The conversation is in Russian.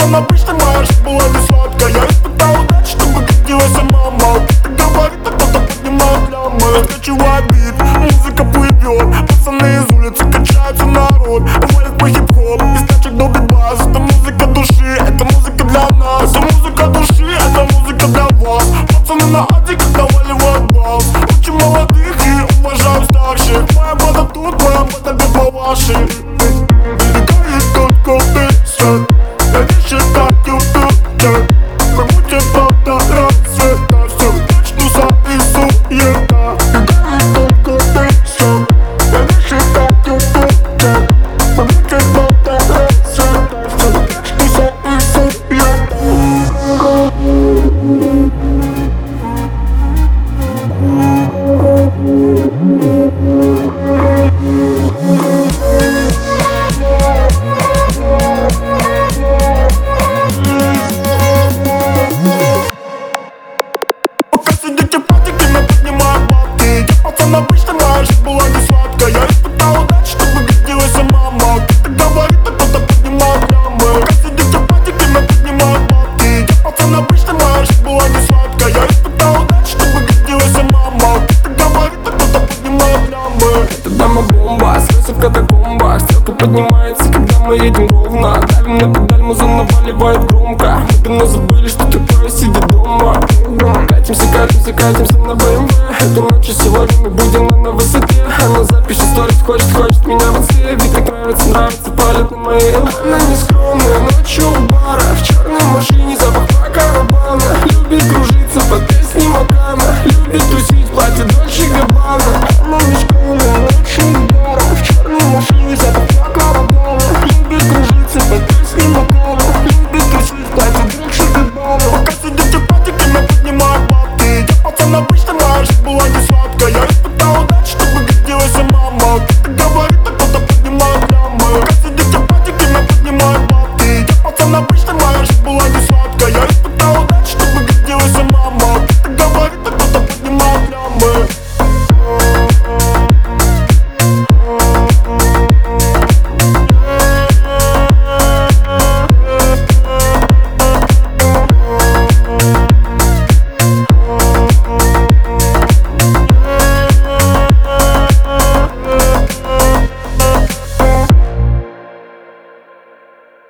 пацан обычный моя жизнь была не сладкая. Я испытал удачу, чтобы крутилась мама. Ты говорит, а кто-то поднимает лямы. Раскачивает бит, музыка плывет. Пацаны из улицы, качается народ. Валит по хип-хоп, из тачек долбит бас. Это музыка души, это музыка для нас. Это музыка души, это музыка для вас. Пацаны на аде, когда валивают бас. Очень молодых и уважаю старших. Моя банда тут, моя банда без балаши. Перегорит только песня. Я не считаю компьютер. Мы мутим до рассвета. Все начнутся и суета. Перегорит только песня. Я не считаю компьютер. Мы мутим до рассвета. Все начнутся и суета. Пока сидите в патике, мы поднимаем бабки. Я пацан обычный, моя жизнь была не сладкая. Я испытал удачу, чтобы крутилась мама. Кто-то говорит, а кто-то поднимает лямы. Пока сидите в патике, мы поднимаем бабки. Я пацан обычный, моя жизнь была не сладкая. Я испытал удачу, чтобы крутилась мама. Кто-то говорит, а кто-то поднимает лямы. Это дама бомба, слезы в катакомбах. Стрелка поднимается, когда мы едем ровно. Давим на педаль, муза наваливает громко. Мы давно забыли, что такое сидя дома. Катимся на БМВ. Эту ночью сегодня мы будем на высоте. Она запишет сторис, хочет меня в инсте. Ведь так нравится, палит на моей. Она не скромная, ночью в барах, в черной машине.